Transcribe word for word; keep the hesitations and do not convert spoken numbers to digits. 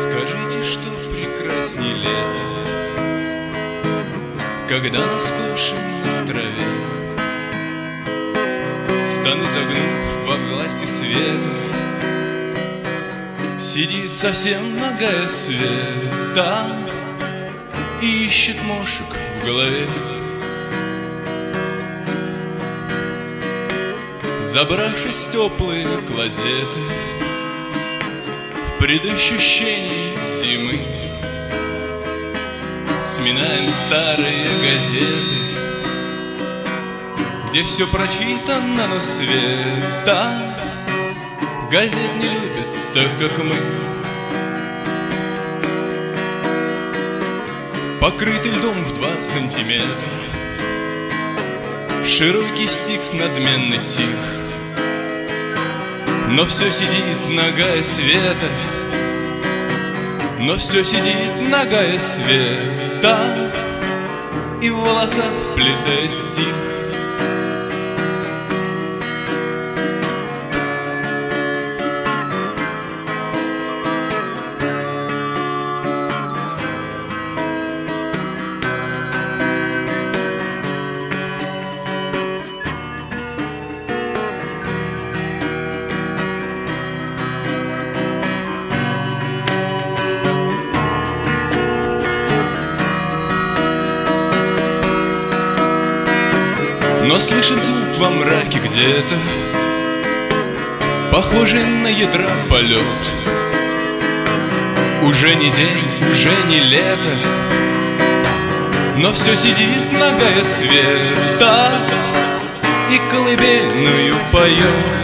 Скажите, что прекрасней лето, когда на скошенной траве стан изогнув во власти света, сидит совсем нагая света и ищет мошек в голове. Забравшись в теплые клозеты, в предощущении зимы, сминаем старые газеты, где все прочитано, но света газет не любят так, как мы. Покрытый льдом в два сантиметра, широкий стикс надменно тих, но все сидит нагая света, но все сидит нагая света, и в волосах вплетаясь стих. Но слышен звук во мраке где-то, похожий на ядра полет. Уже не день, уже не лето, но все сидит нагая света и колыбельную поет.